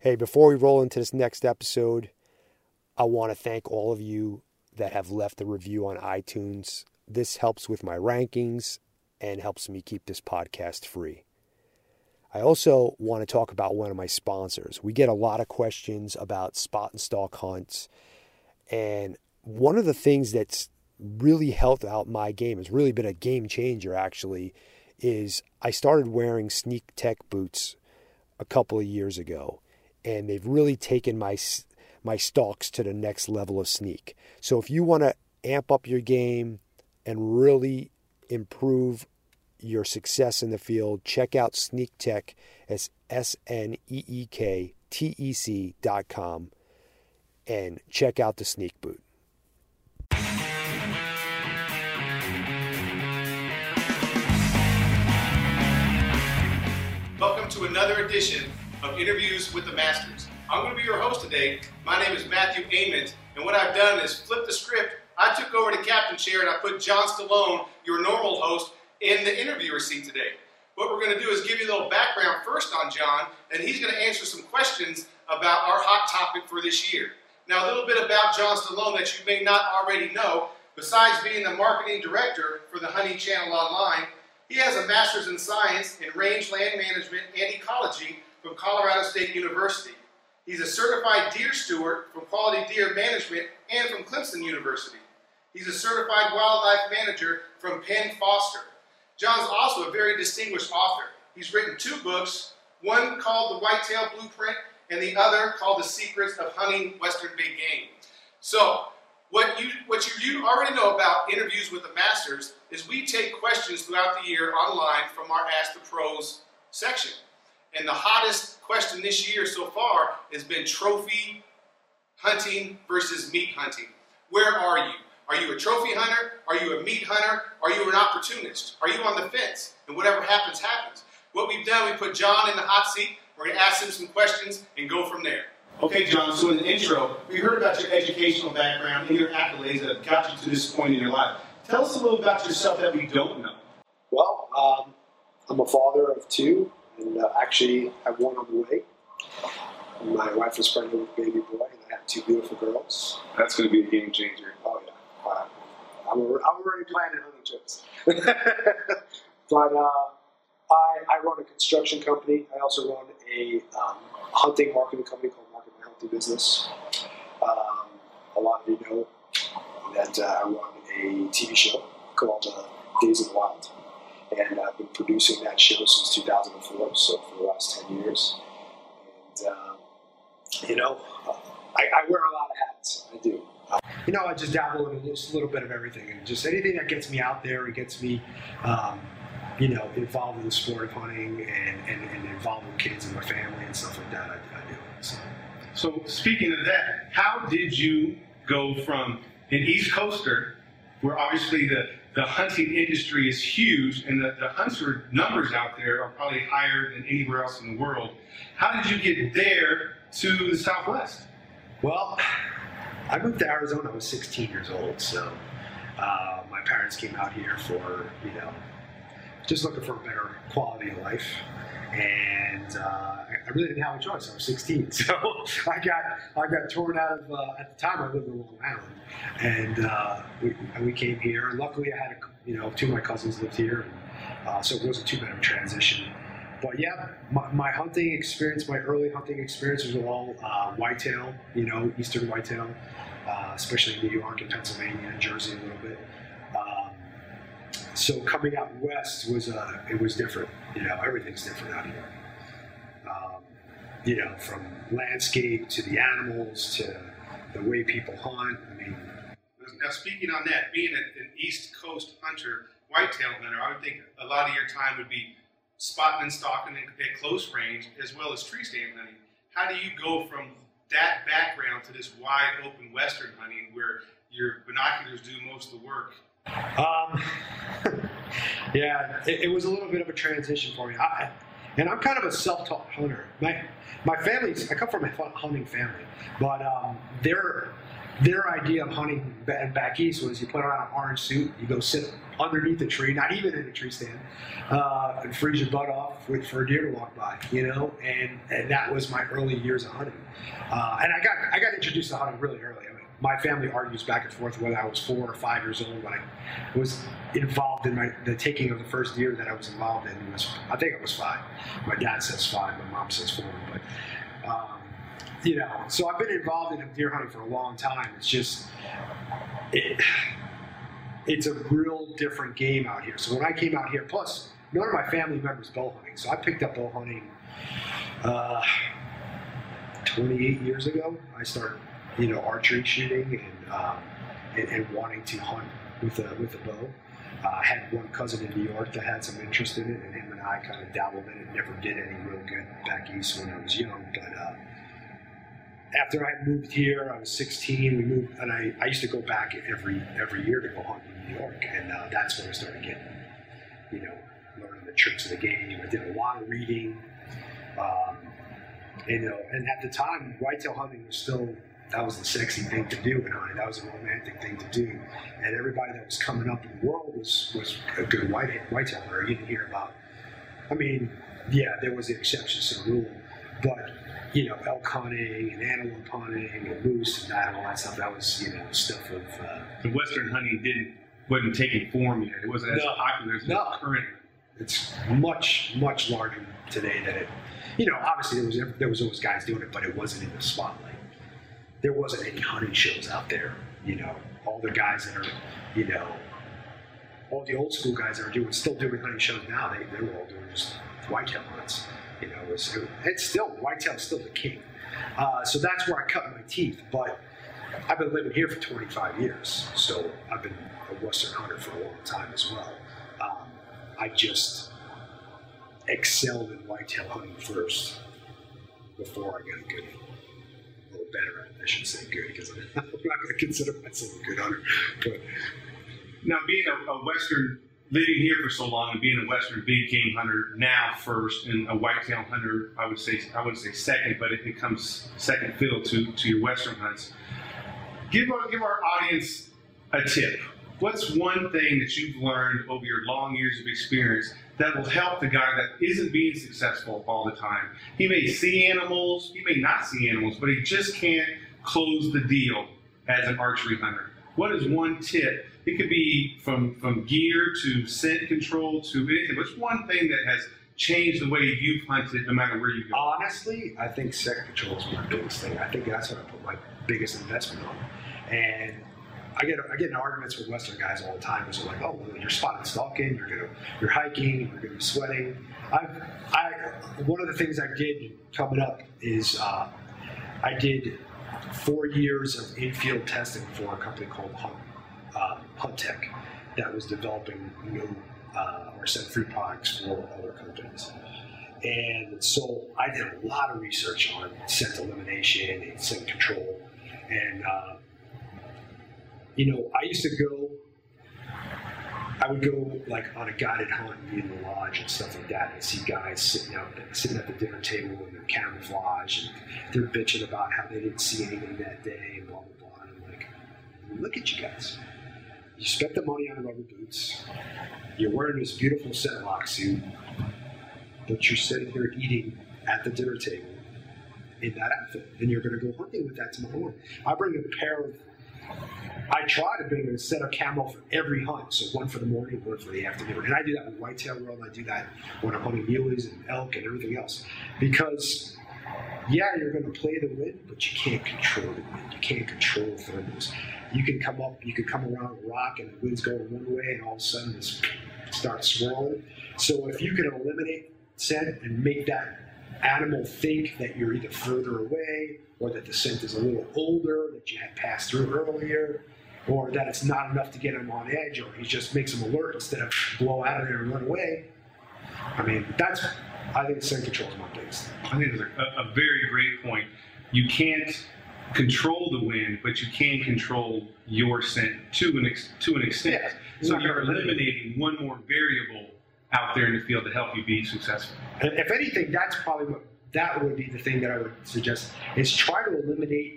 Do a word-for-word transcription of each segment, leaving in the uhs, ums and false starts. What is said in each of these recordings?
Hey, before we roll into this next episode, I want to thank all of you that have left a review on iTunes. This helps with my rankings and helps me keep this podcast free. I also want to talk about one of my sponsors. We get a lot of questions about spot and stalk hunts, and one of the things that's really helped out my game, has really been a game changer actually, is I started wearing Sneak Tech boots a couple of years ago, and they've really taken my my stalks to the next level of sneak. So if you want to amp up your game and really improve your success in the field, check out Sneak Tech. It's S N E E K T E C dot com, and check out the sneak boot. Welcome to another edition of Interviews with the Masters. I'm going to be your host today. My name is Matthew Ament, and what I've done is flip the script. I took over the captain chair and I put John Stallone, your normal host, in the interviewer seat today. What we're going to do is give you a little background first on John, and he's going to answer some questions about our hot topic for this year. Now, a little bit about John Stallone that you may not already know. Besides being the marketing director for the Hunting Channel Online, he has a master's in science in rangeland management and ecology from Colorado State University. He's a certified deer steward from Quality Deer Management and from Clemson University. He's a certified wildlife manager from Penn Foster. John's also a very distinguished author. He's written two books, one called The Whitetail Blueprint and the other called The Secrets of Hunting Western Big Game. So, what you, what you, you already know about Interviews with the Masters is we take questions throughout the year online from our Ask the Pros section. And the hottest question this year so far has been trophy hunting versus meat hunting. Where are you? Are you a trophy hunter? Are you a meat hunter? Are you an opportunist? Are you on the fence? And whatever happens, happens. What we've done, we put John in the hot seat. We're going to ask him some questions and go from there. Okay, John, so in the intro, we heard about your educational background and your accolades that have got you to this point in your life. Tell us a little about yourself that we don't know. Well, um, I'm a father of two, and uh, actually have one on the way. My wife was pregnant with a baby boy, and I have two beautiful girls. That's going to be a game changer. Oh, yeah. Uh, I'm, I'm already planning hunting trips. But uh, I, I run a construction company. I also run a um, hunting marketing company called Market My Healthy Business. Um, a lot of you know that uh, I run a T V show called uh, Days of the Wild. And I've been producing that show since two thousand four, so for the last ten years. And, um, you know, I, I wear a lot of hats. I do. Uh, you know, I just dabble in just a little bit of everything. And just anything that gets me out there, it gets me, um, you know, involved in the sport of hunting and, and, and involved with kids and my family and stuff like that. I, I do. So. so speaking of that, how did you go from an East Coaster, where obviously the The hunting industry is huge, and the, the hunter numbers out there are probably higher than anywhere else in the world. How did you get there to the Southwest? Well, I moved to Arizona. I was sixteen years old, so uh, my parents came out here for, you know, just looking for a better quality of life. And uh, I really didn't have a choice. I was sixteen, so I got I got torn out of. Uh, at the time, I lived in Long Island, and uh, we we came here. And luckily, I had a, you know two of my cousins lived here, and, uh, so it wasn't too bad of a transition. But yeah, my, my hunting experience, my early hunting experience was all uh, whitetail, you know, eastern whitetail, uh, especially in New York and Pennsylvania and Jersey a little bit. Um, So coming out west was uh, it was different. You know, everything's different out here. Um, you know, from landscape to the animals to the way people hunt. I mean, now speaking on that, being an, an East Coast hunter, whitetail hunter, I would think a lot of your time would be spotting and stalking at close range as well as tree stand hunting. How do you go from that background to this wide open western hunting where your binoculars do most of the work? Um, yeah, it, it was a little bit of a transition for me. I, and I'm kind of a self-taught hunter. My my family's, I come from a hunting family, but um, they're their idea of hunting back east was you put on an orange suit, you go sit underneath a tree, not even in a tree stand, uh, and freeze your butt off with, for a deer to walk by, you know, and, and that was my early years of hunting. Uh, and I got I got introduced to hunting really early. I mean, my family argues back and forth whether I was four or five years old when I was involved in my, the taking of the first deer that I was involved in. Was, I think it was five. My dad says five, my mom says four, but um, you know, so I've been involved in deer hunting for a long time. It's just, it, it's a real different game out here. So when I came out here, plus none of my family members bow hunting, so I picked up bow hunting uh, twenty-eight years ago. I started, you know, archery shooting and, um, and and wanting to hunt with a with a bow. Uh, I had one cousin in New York that had some interest in it, and him and I kind of dabbled in it. Never did any real good back east when I was young, but. Uh, After I moved here, I was sixteen. We moved, and I, I used to go back every every year to go hunt in New York, and uh, that's when I started getting, you know, learning the tricks of the game. I did a lot of reading, um, you know, and at the time, whitetail hunting was still that was the sexy thing to do in hunting. That was a romantic thing to do, and everybody that was coming up in the world was was a good white whitetail hunter. You didn't hear about. I mean, yeah, there was the exceptions to the rule, but. You know, elk hunting and antelope hunting and moose and that and all that stuff. That was, you know, stuff of uh, the Western hunting didn't wasn't taking form yet. It wasn't as no, popular as no. it is currently. It's much much larger today than it. You know, obviously there was there was always guys doing it, but it wasn't in the spotlight. There wasn't any hunting shows out there. You know, all the guys that are, you know, all the old school guys that are doing still doing hunting shows now. They they were all doing just whitetail hunts. You know, it's, it's still, whitetail's still the king. Uh, so that's where I cut my teeth. But I've been living here for twenty-five years. So I've been a Western hunter for a long time as well. Um, I just excelled in whitetail hunting first before I got good. A little better at it. I shouldn't say good because I'm not going to consider myself a good hunter. But now, being a, a Western living here for so long and being a Western big game hunter now first and a whitetail hunter, I would say I would say second, but it becomes second fiddle to, to your Western hunts. Give our, give our audience a tip. What's one thing that you've learned over your long years of experience that will help the guy that isn't being successful all the time? He may see animals, he may not see animals, but he just can't close the deal as an archery hunter. What is one tip? It could be from, from gear to scent control to anything. What's one thing that has changed the way you've hunted no matter where you go? Honestly, I think scent control is my biggest thing. I think that's what I put my biggest investment on. And I get I get in arguments with Western guys all the time because they're like, oh, well, you're spotted stalking, you're gonna you're hiking, you're gonna be sweating. I I one of the things I did coming up is uh, I did four years of in-field testing for a company called Hunt, uh, Hunt Tech that was developing new uh, or scent-free products for other companies. And so I did a lot of research on scent elimination and scent control. And, uh, you know, I used to go, I would go like on a guided hunt and be in the lodge and stuff like that and see guys sitting out sitting at the dinner table in their camouflage and they're bitching about how they didn't see anything that day and blah, blah, blah. And I'm like, look at you guys. You spent the money on rubber boots. You're wearing this beautiful scent-lock suit, but you're sitting here eating at the dinner table in that outfit, and you're going to go hunting with that tomorrow morning. I bring a pair of, I try to bring a set of camo for every hunt, so one for the morning, one for the afternoon. And I do that with whitetail world, I do that when I'm hunting muleys and elk and everything else. Because, yeah, you're going to play the wind, but you can't control the wind. You can't control thermals. You can come up, you can come around a rock and the wind's going one way and all of a sudden it starts swirling. So if you can eliminate scent and make that animal think that you're either further away or that the scent is a little older, that you had passed through earlier, or that it's not enough to get him on edge, or he just makes him alert instead of blow out of there and run away. I mean, that's, I think scent control is my biggest thing. I think it's a, a very great point. You can't control the wind, but you can control your scent to an ex, to an extent. Yeah, so you're eliminating one more variable out there in the field to help you be successful. And if anything, that's probably what that would be the thing that I would suggest is try to eliminate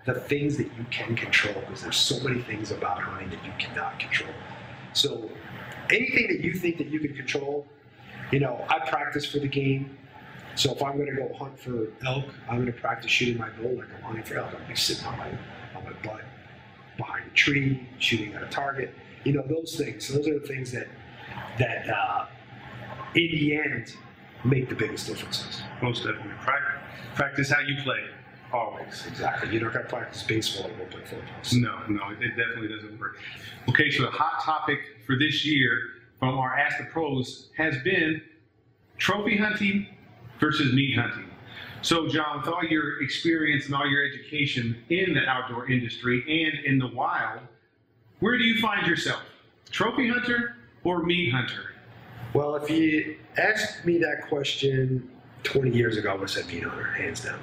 the things that you can control, because there's so many things about hunting that you cannot control. So anything that you think that you can control, you know, I practice for the game. So if I'm going to go hunt for elk, I'm going to practice shooting my bow like I'm hunting for elk. I'm going to be sitting on my, on my butt behind a tree, shooting at a target. You know, those things. Those are the things that, that uh, in the end, make the biggest differences. Most definitely. Practice, practice how you play, always. Exactly. You don't got to practice baseball and go play football. No, no, it definitely doesn't work. Okay, so the hot topic for this year from our Ask the Pros has been trophy hunting versus meat hunting. So, John, with all your experience and all your education in the outdoor industry and in the wild, where do you find yourself? Trophy hunter or meat hunter? Well, if you asked me that question twenty years ago, I would have said meat hunter, hands down.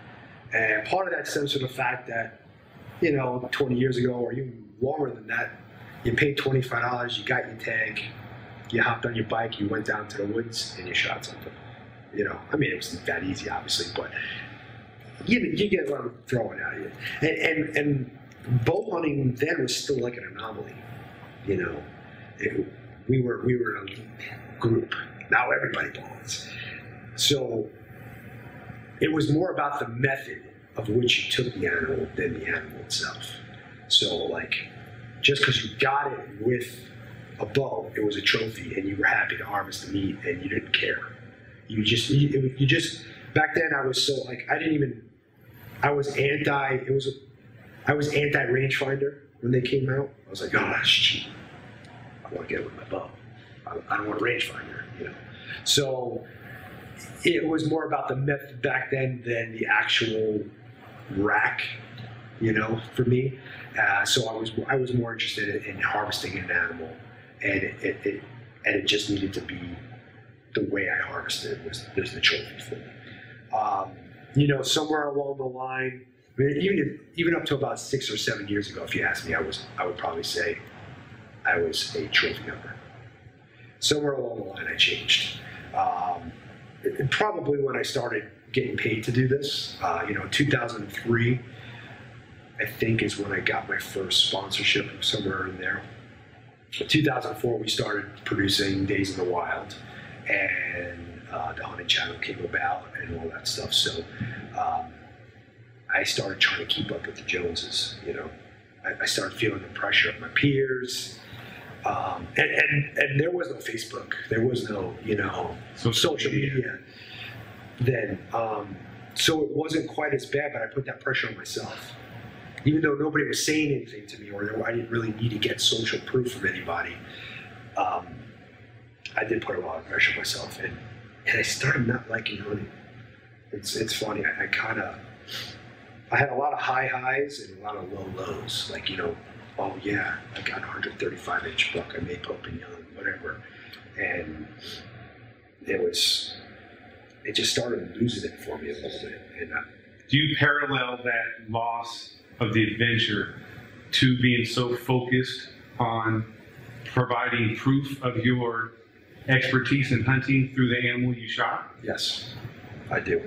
And part of that stems from the fact that, you know, twenty years ago or even longer than that, you paid twenty-five dollars, you got your tag, you hopped on your bike, you went down to the woods, and you shot something. You know, I mean, it wasn't that easy, obviously, but you, you get what I'm throwing at you. And, and, and bow hunting then was still like an anomaly, you know. It, we were we were an elite group. Now everybody bow hunts. So it was more about the method of which you took the animal than the animal itself. So, like, just because you got it with a bow, it was a trophy, and you were happy to harvest the meat, and you didn't care. You just, you, you just, back then I was so, like, I didn't even, I was anti, it was, I was anti-rangefinder when they came out. I was like, oh, that's cheap. I want to get it with my bow. I, I don't want a rangefinder, you know. So it was more about the method back then than the actual rack, you know, for me. Uh, so I was, I was more interested in, in harvesting an animal, and it, it, it, and it just needed to be the way I harvested was, was the trophy for me. Um, you know, somewhere along the line, I mean, even even up to about six or seven years ago, if you asked me, I was I would probably say I was a trophy hunter. Somewhere along the line, I changed. Um, and probably when I started getting paid to do this, uh, you know, two thousand three, I think is when I got my first sponsorship, somewhere in there. In two thousand four, we started producing Days in the Wild, and uh, the Hunting Channel came about and all that stuff. So um, I started trying to keep up with the Joneses, you know. I, I started feeling the pressure of my peers. Um, and, and, and there was no Facebook. There was no, you know, social, social media. media then. Um, so it wasn't quite as bad, but I put that pressure on myself. Even though nobody was saying anything to me, or I didn't really need to get social proof from anybody, um, I did put a lot of pressure on myself, and, and I started not liking hunting. It's it's funny. I, I kind of I had a lot of high highs and a lot of low lows. Like, you know, oh yeah, I got a one thirty-five inch buck. I made Pope and Young, whatever, and it was it just started losing it for me a little bit. And I, do you parallel that loss of the adventure to being so focused on providing proof of your expertise in hunting through the animal you shot? Yes, I do.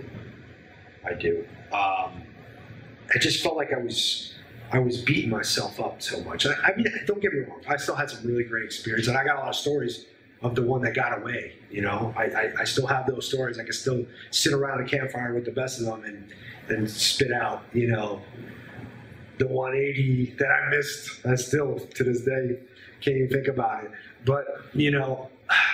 I do. Um, I just felt like I was I was beating myself up so much. I, I mean, don't get me wrong. I still had some really great experience, and I got a lot of stories of the one that got away. You know, I, I, I still have those stories. I can still sit around a campfire with the best of them and, and spit out, you know, the one eighty that I missed. I still, to this day, can't even think about it. But, you know,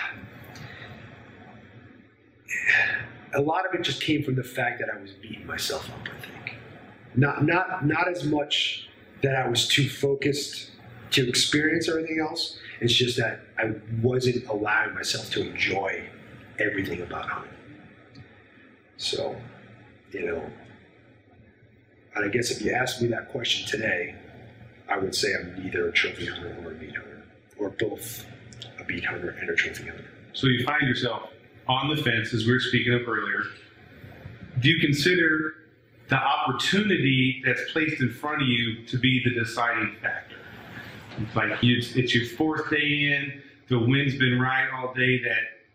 a lot of it just came from the fact that I was beating myself up, I think. Not, not, not as much that I was too focused to experience everything else. It's just that I wasn't allowing myself to enjoy everything about hunting. So, you know, and I guess if you asked me that question today, I would say I'm neither a trophy hunter or a meat hunter, or both a meat hunter and a trophy hunter. So you find yourself on the fence, as we were speaking of earlier. Do you consider the opportunity that's placed in front of you to be the deciding factor? It's like you, it's your fourth day in, the wind's been right all day, that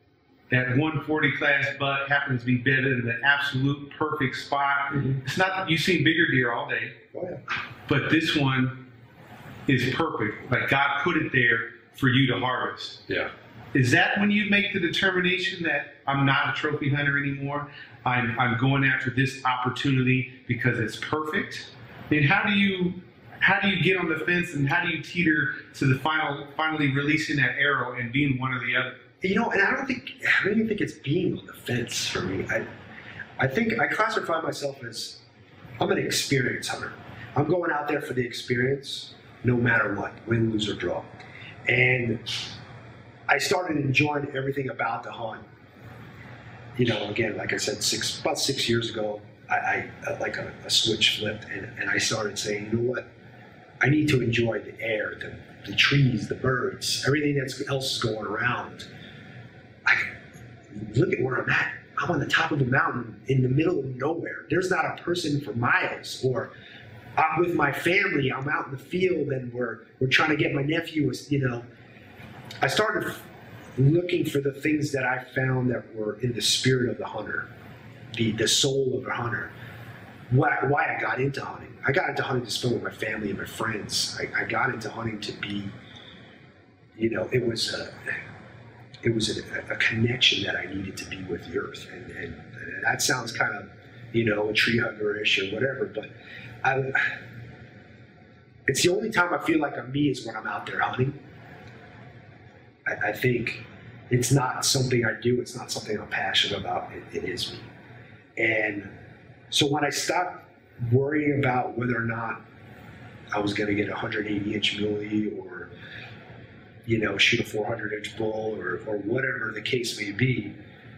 that one forty class buck happens to be better than the absolute perfect spot. Mm-hmm. It's not that you've seen bigger deer all day, Oh, yeah. but this one is perfect. Like God put it there for you to harvest. Yeah. Is that when you make the determination that I'm not a trophy hunter anymore? I'm, I'm going after this opportunity because it's perfect? I mean, how do you how do you get on the fence and how do you teeter to the final finally releasing that arrow and being one or the other? You know, and I don't think I don't even think it's being on the fence for me. I I think I classify myself as I'm an experience hunter. I'm going out there for the experience, no matter what, win, lose, or draw. And I started enjoying everything about the hunt. You know, again, like I said, six about six years ago, I, I like a, a switch flipped, and, and I started saying, you know what? I need to enjoy the air, the, the trees, the birds, everything that's else is going around. I look at where I'm at. I'm on the top of a mountain in the middle of nowhere. There's not a person for miles. Or I'm with my family. I'm out in the field, and we're we're trying to get my nephew. You know, I started looking for the things that I found that were in the spirit of the hunter, the the soul of the hunter. Why, why I got into hunting. I got into hunting to spend with my family and my friends. I, I got into hunting to be, you know, it was a, it was a, a connection that I needed to be with the earth. And, and, and that sounds kind of, you know, a tree hugger-ish or whatever, but I, it's the only time I feel like I'm me is when I'm out there hunting. I, I think it's not something I do. It's not something I'm passionate about. It, it is me. And so when I stopped worrying about whether or not I was going to get a one hundred eighty inch muley or, you know, shoot a four hundred inch bull or, or whatever the case may be,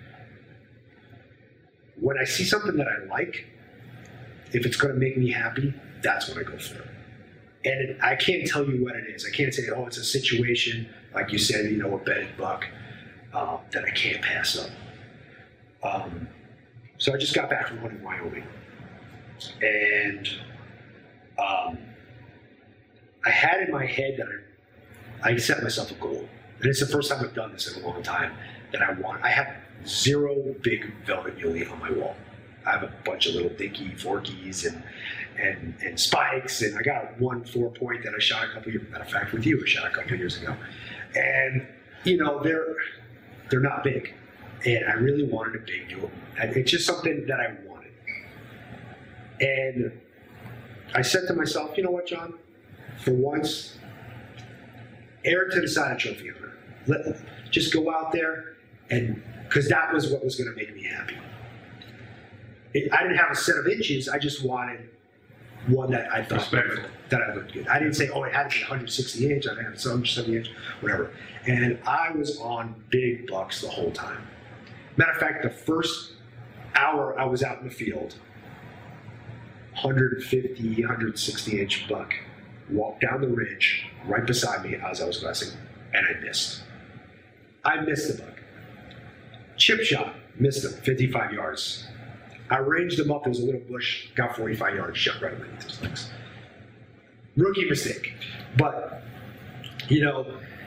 when I see something that I like, if it's going to make me happy, that's when I go for it. And it, I can't tell you what it is. I can't say, oh, it's a situation, like you said, you know, a bedded buck uh, that I can't pass up. Um, So I just got back from hunting Wyoming, and um, I had in my head that I, I set myself a goal, and it's the first time I've done this in a long time, that I want, I have zero big velvet muley on my wall. I have a bunch of little dinky forkies and, and, and spikes, and I got one four point that I shot a couple years, matter of fact with you, I shot a couple years ago. And, you know, they're, they're not big. And I really wanted a big mule. It's just something that I wanted. And I said to myself, you know what, John? For once, err to the side of trophy hunter. Let, just go out there, and because that was what was going to make me happy. It, I didn't have a set of inches. I just wanted one that I thought that I looked good. I didn't say, oh, it had to be one hundred sixty inch. I had one hundred seventy inch, whatever. And I was on big bucks the whole time. Matter of fact, the first hour I was out in the field, one fifty, one sixty inch buck walked down the ridge right beside me as I was glassing, and I missed. I missed the buck. Chip shot, missed him, fifty-five yards. I ranged him up, there was a little bush, got forty-five yards, shot right underneath his legs. Rookie mistake. But, you know,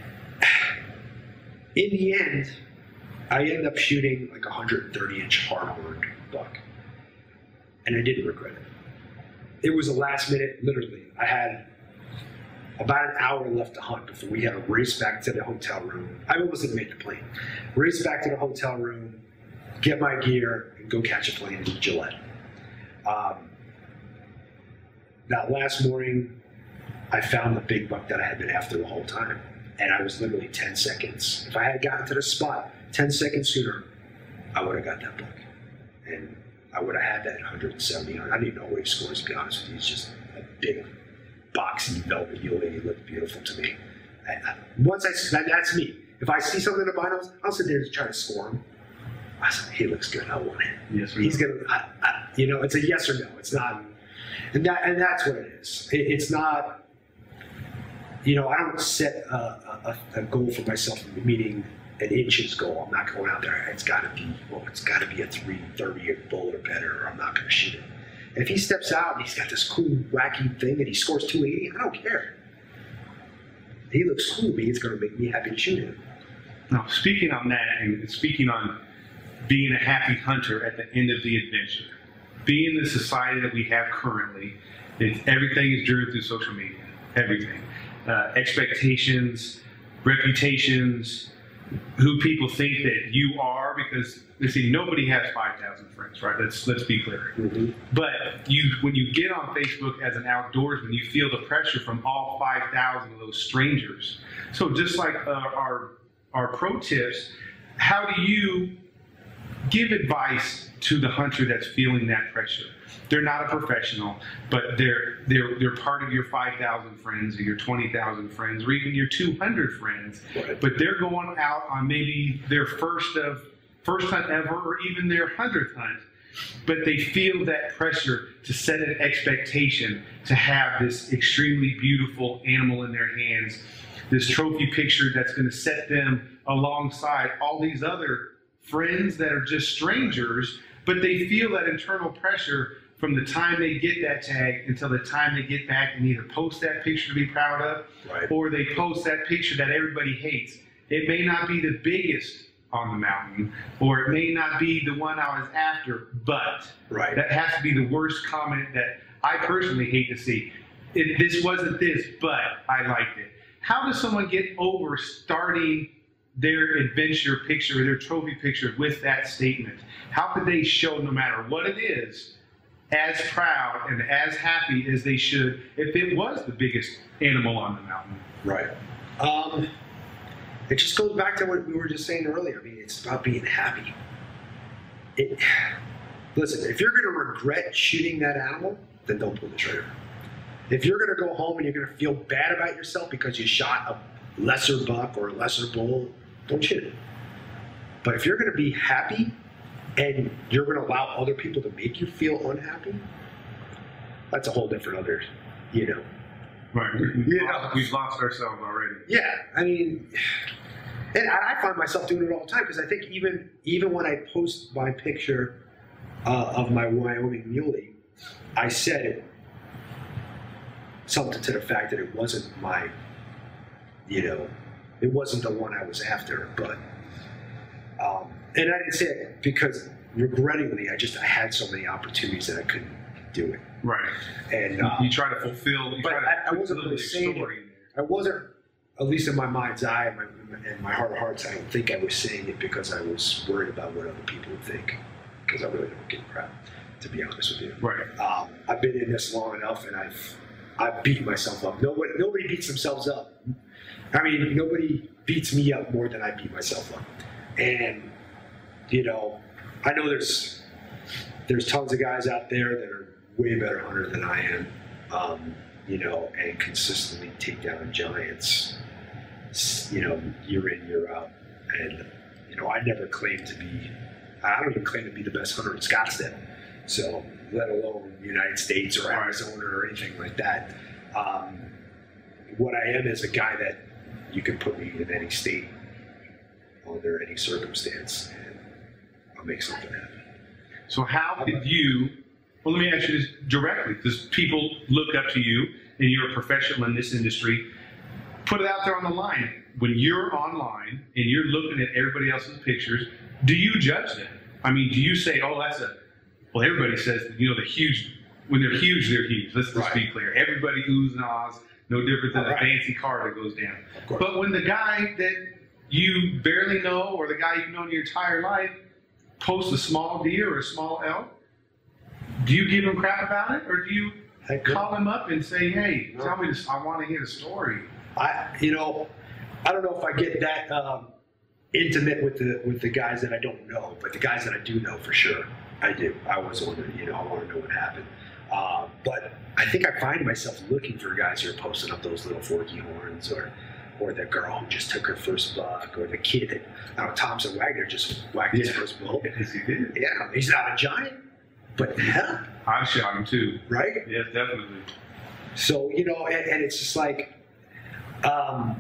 in the end, I ended up shooting like a one thirty inch hard-horned buck. And I didn't regret it. It was a last minute, literally. I had about an hour left to hunt before we had to race back to the hotel room. I almost didn't make the plane. Race back to the hotel room, get my gear, and go catch a plane in Gillette. Um, that last morning, I found the big buck that I had been after the whole time. And I was literally ten seconds. If I had gotten to the spot ten seconds sooner, I would have got that buck. And I would have had that one seventy. I didn't even know what he scores, to be honest with you. He's just a big, boxy velvet muley. He looked beautiful to me. I, I, once I, that, that's me. If I see something in the binos, I'll sit there and try to score him. I said, he looks good. I want him. Yes, he's no. gonna. I, I, you know, it's a yes or no. It's not, and that, and that's what it is. It, it's not. You know, I don't set a, a, a goal for myself, meaning an inches goal. I'm not going out there. It's got to be, well, it's got to be a three thirty bull or better, or I'm not going to shoot it. And if he steps out and he's got this cool, wacky thing and he scores two eighty, I don't care. He looks cool to me. It's going to make me happy to shoot him. Now, speaking on that and speaking on being a happy hunter at the end of the adventure, being the society that we have currently, it's, everything is driven through social media. Everything. Uh, expectations, reputations, who people think that you are, because you see, nobody has five thousand friends, right? Let's let's be clear. Mm-hmm. But you, when you get on Facebook as an outdoorsman, you feel the pressure from all five thousand of those strangers. So just like uh, our our pro tips, how do you give advice to the hunter that's feeling that pressure? They're not a professional, but they're they're they're part of your five thousand friends or your twenty thousand friends or even your two hundred friends. Right. But they're going out on maybe their first of first hunt ever or even their hundredth hunt. But they feel that pressure to set an expectation to have this extremely beautiful animal in their hands, this trophy picture that's going to set them alongside all these other friends that are just strangers, but they feel that internal pressure from the time they get that tag until the time they get back and either post that picture to be proud of, Right. or they post that picture that everybody hates. It may not be the biggest on the mountain, or it may not be the one I was after, but Right. that has to be the worst comment that I personally hate to see. It, this wasn't this, but I liked it. How does someone get over starting their adventure picture or their trophy picture with that statement? How could they show, no matter what it is, as proud and as happy as they should if it was the biggest animal on the mountain? Right. Um, it just goes back to what we were just saying earlier. I mean, it's about being happy. It, listen, if you're going to regret shooting that animal, then don't pull the trigger. If you're going to go home and you're going to feel bad about yourself because you shot a lesser buck or a lesser bull, don't shoot it. But if you're going to be happy and you're going to allow other people to make you feel unhappy, that's a whole different other, you know. Right. We've, You lost, know. we've lost ourselves already. Yeah, I mean, and I I find myself doing it all the time because I think even even when I post my picture uh, of my Wyoming muley, I said something to the fact that it wasn't my, you know, it wasn't the one I was after, but, um, and I didn't say it because regrettingly, I just I had so many opportunities that I couldn't do it. Right. And You, uh, you try to fulfill. You but try to I- I put wasn't a really little saying story it. in there. I wasn't, at least in my mind's eye and my, and my heart of hearts, I don't think I was saying it because I was worried about what other people would think. Because I really don't give a crap, to be honest with you. Right. Um, I've been in this long enough, and I've I've beaten myself up. Nobody nobody beats themselves up. I mean, nobody beats me up more than I beat myself up. And you know, I know there's there's tons of guys out there that are way better hunters than I am. Um, you know, and consistently take down giants, you know, year in, year out. And, you know, I never claimed to be, I don't even claim to be the best hunter in Scottsdale. So, let alone the United States or Arizona or anything like that. Um, what I am is a guy that you can put me in any state, under any circumstance, and I'll make something happen. So how did you, well, let me ask you this directly, because people look up to you and you're a professional in this industry. Put it out there on the line. When you're online and you're looking at everybody else's pictures, do you judge them? I mean, do you say, oh, that's a, well, everybody says, you know, the huge, when they're huge, they're huge. Let's just Right. be clear. Everybody oohs and ahs, no different than Right. a fancy car that goes down. Of course. But when the guy that you barely know or the guy you've known your entire life posts a small deer or a small elk, do you give him crap about it, or do you Heck no. call him up and say, "Hey, No. tell me this. I want to hear the story." I, you know, I don't know if I get that um, intimate with the with the guys that I don't know, but the guys that I do know for sure, I do. I was wondering, you know, I want to know what happened. Uh, but I think I find myself looking for guys who are posting up those little forky horns, or or the girl who just took her first buck, or the kid that, I don't know, Thompson Wagner just whacked his Yeah. first bull. Yes, he did. Yeah, he's not a giant, but hell, I shot him too. right? Yes, definitely. So, you know, and, and it's just like, um,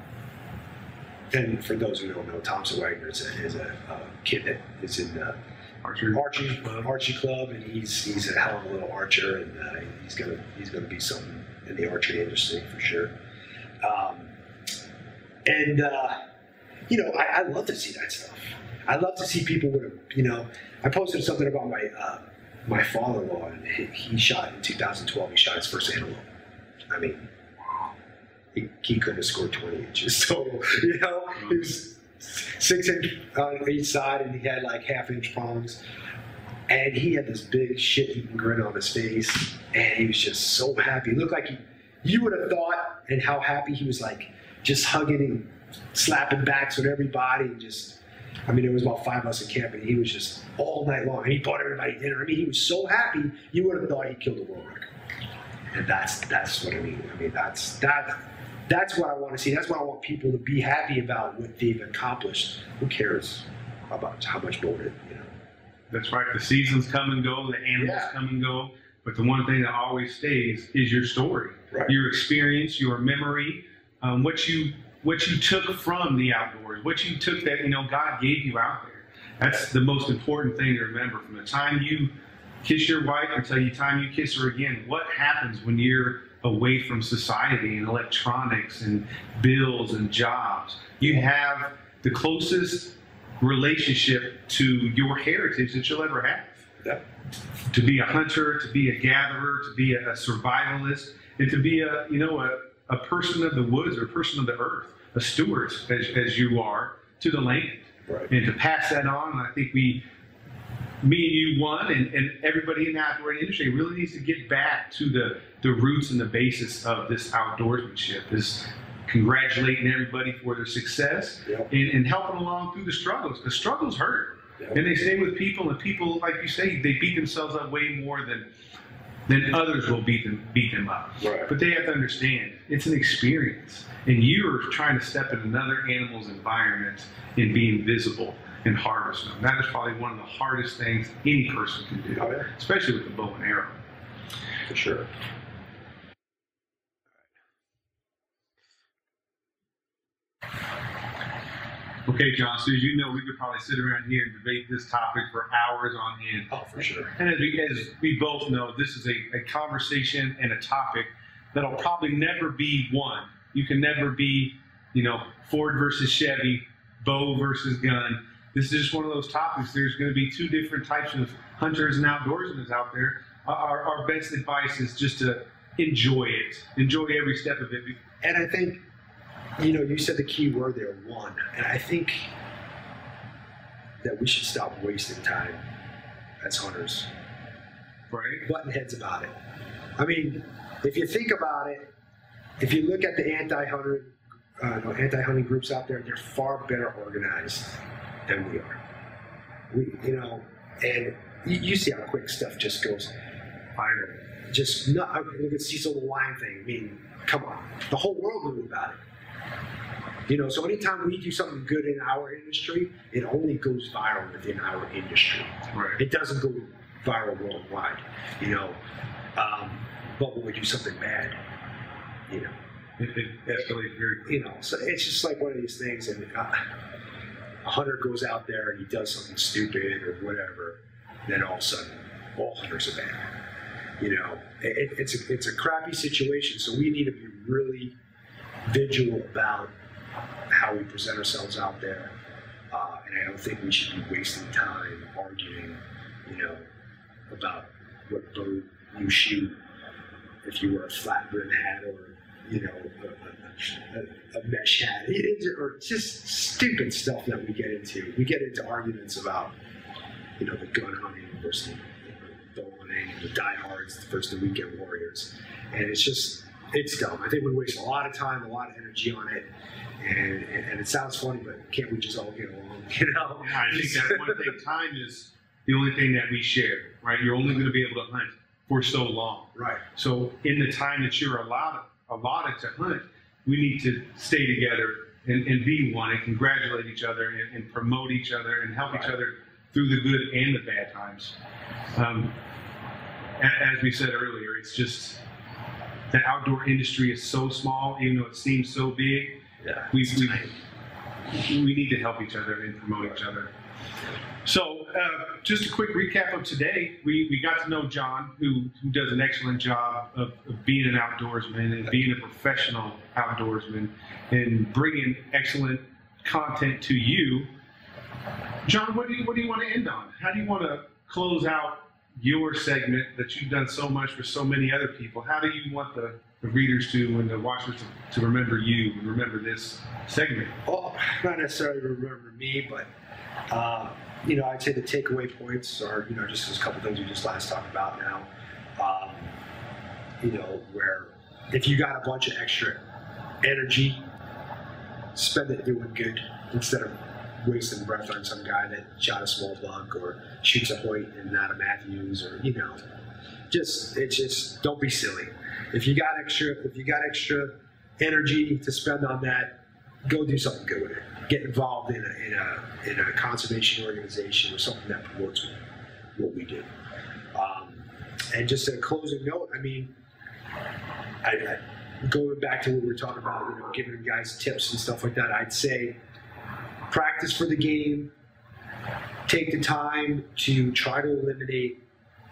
and for those who don't know, Thompson Wagner is a, is a, a kid that is in the Archery. Archie Archie Club, and he's he's a hell of a little archer, and uh, he's gonna he's gonna be something in the archery industry for sure. Um, and uh, you know, I, I love to see that stuff. I love to see people with, a, you know, I posted something about my uh, my father-in-law, and he, he shot in two thousand twelve. He shot his first antelope. I mean, he, he couldn't have scored twenty inches. So, you know, he was six inch on each side, and he had like half inch prongs. And he had this big shit-eating grin on his face, and he was just so happy. He looked like he, you would have thought, and how happy he was, like just hugging and slapping backs with everybody, and just. I mean, there was about five of us in camp, and he was just all night long. And he bought everybody dinner. I mean, he was so happy, you would have thought he killed the world record. And that's that's what I mean. I mean, that's that. That's what I want to see. That's what I want people to be happy about what they've accomplished. Who cares about how much more it, you know? That's right. The seasons come and go. The animals Yeah. come and go. But the one thing that always stays is your story, Right. your experience, your memory, um, what you what you took from the outdoors, what you took that you know God gave you out there. That's the most important thing to remember. From the time you kiss your wife until the time you kiss her again, what happens when you're away from society and electronics and bills and jobs? You have the closest relationship to your heritage that you'll ever have. Yeah. To be a hunter, to be a gatherer, to be a, a survivalist, and to be a you know a, a person of the woods or a person of the earth, a steward as, as you are to the land. Right. And to pass that on, I think we, me and you, one, and, and everybody in the outdoor industry really needs to get back to the, the roots and the basis of this outdoorsmanship, is congratulating everybody for their success Yep. and, and helping along through the struggles. The struggles hurt. Yep. And they stay with people, and people, like you say, they beat themselves up way more than than others will beat them beat them up. Right. But they have to understand it's an experience, and you're trying to step in another animal's environment and be invisible and harvest them. That is probably one of the hardest things any person can do, Oh, yeah. especially with the bow and arrow. For sure. Okay, John, so as you know, we could probably sit around here and debate this topic for hours on end. Oh, for sure. And as we, as we both know, this is a, a conversation and a topic that'll probably never be one. You can never be, you know, Ford versus Chevy, bow versus gun. This is just one of those topics. There's going to be two different types of hunters and outdoorsmen out there. Our, our best advice is just to enjoy it. Enjoy every step of it. And I think, you know, you said the key word there, one. And I think that we should stop wasting time as hunters, Right? butting heads about it. I mean, if you think about it, if you look at the anti-hunter, uh, no, anti-hunting groups out there, they're far better organized than we are. We, you know, and you, you see how quick stuff just goes. Viral. Just not. Look at Cecil the Lion thing. I mean, come on, the whole world knew about it. You know, so anytime we do something good in our industry, it only goes viral within our industry. Right. It doesn't go viral worldwide. You know, um, but when we do something bad, you know, It, it escalates very quickly. you know, so it's just like one of these things. And uh, a hunter goes out there and he does something stupid or whatever, then all of a sudden, all hunters are bad. You know, it, it's a it's a crappy situation. So we need to be really vigilant about how we present ourselves out there. Uh, and I don't think we should be wasting time arguing, you know, about what bow you shoot, if you wear a flat brim hat or, you know, a, a, a mesh hat, or just stupid stuff that we get into. We get into arguments about, you know, the gun hunting versus the bow hunting, and the diehards versus the weekend warriors. And it's just, it's dumb. I think we waste a lot of time, a lot of energy on it. And, and, and it sounds funny, but can't we just all get along? You know? I think that one thing, time is the only thing that we share, right? You're only going to be able to hunt for so long. Right. So in the time that you're allotted, allotted to hunt, we need to stay together and, and be one and congratulate each other and, and promote each other and help Right. each other through the good and the bad times. Um, a- as we said earlier, it's just the outdoor industry is so small, even though it seems so big. Yeah. We, it's we, tiny. we need to help each other and promote each other. So, uh, just a quick recap of today. We, we got to know John, who, who does an excellent job of, of being an outdoorsman and being a professional outdoorsman and bringing excellent content to you. John, what do you what do you want to end on? How do you want to close out your segment that you've done so much for so many other people? How do you want the, the readers to and the watchers to, to remember you and remember this segment? Well, not necessarily remember me, but uh, you know, I'd say the takeaway points are, you know, just those couple things we just last talked about now. Um, you know, where if you got a bunch of extra energy, spend it doing good instead of wasting breath on some guy that shot a small buck or shoots a Hoyt and not a Matthews, or, you know, just, it's just, don't be silly. If you got extra, if you got extra energy to spend on that, go do something good with it. Get involved in a, in a, in a conservation organization or something that promotes what we do. Um, and just a closing note, I mean, I, I, going back to what we were talking about, you know, giving guys tips and stuff like that, I'd say practice for the game. Take the time to try to eliminate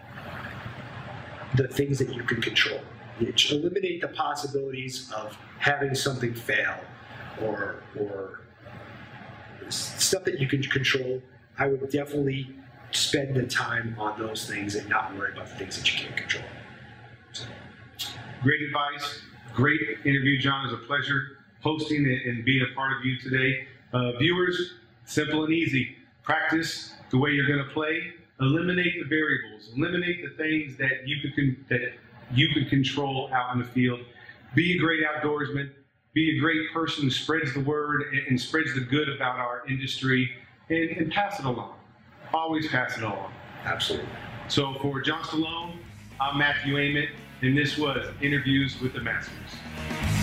the things that you can control. Eliminate the possibilities of having something fail or or stuff that you can control. I would definitely spend the time on those things and not worry about the things that you can't control. So. Great advice. Great interview, John. It was a pleasure hosting and being a part of you today. Uh, viewers, simple and easy. Practice the way you're going to play. Eliminate the variables. Eliminate the things that you can that you can control out in the field. Be a great outdoorsman. Be a great person who spreads the word and, and spreads the good about our industry, and, and pass it along. Always pass it along. Absolutely. So for John Stallone, I'm Matthew Ament, and this was Interviews with the Masters.